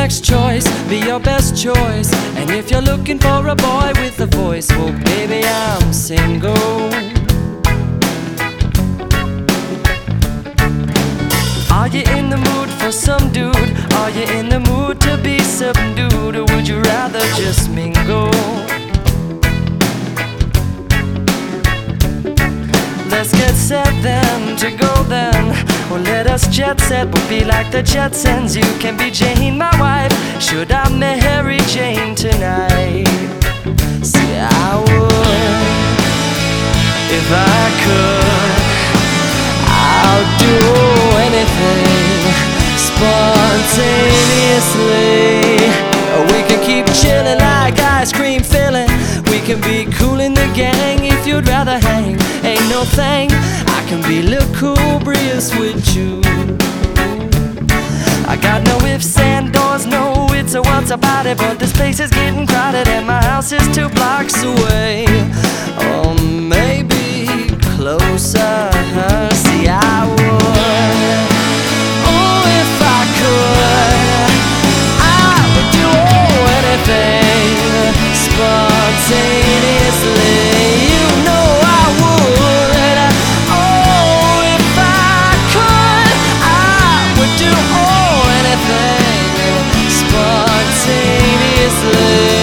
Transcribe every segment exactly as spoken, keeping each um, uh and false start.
next choice, be your best choice. And if you're looking for a boy with a voice, well baby, I'm single. Are you in the mood for some dude? Are you in the mood to be subdued? Or would you rather just mingle? Let's get set then, to go then. Or let us jet set, we'll be like the Jetsons. You can be Jane, my wife. Should I marry Jane tonight? See, I would, if I could. I'll do anything spontaneously. We can keep chilling like ice cream filling. We can be cool in the gang if you'd rather hang. Ain't no thing, I can be lugubrious with you. I got no ifs and doors, no it's or what's about it. But this place is getting crowded and my house is two blocks away. Or maybe closer. See, I would, oh if I could, I would do anything spontaneously. You know I would. Oh, if I could, I would do anything spontaneously.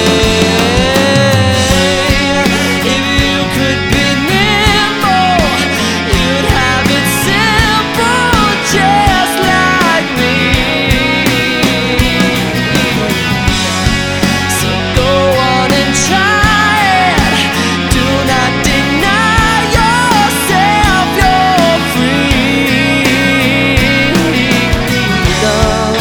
If you could be nimble, you'd have it simple, just like me. So go on and try it. Do not deny yourself your freedom.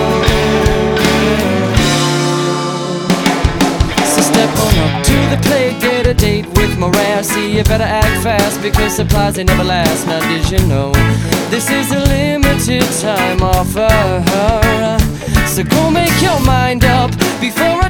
So step on up to the plate, get a date with Mariah. See, you better act fast because supplies they never last. Now did you know this is a limited time offer? So go make your mind up before I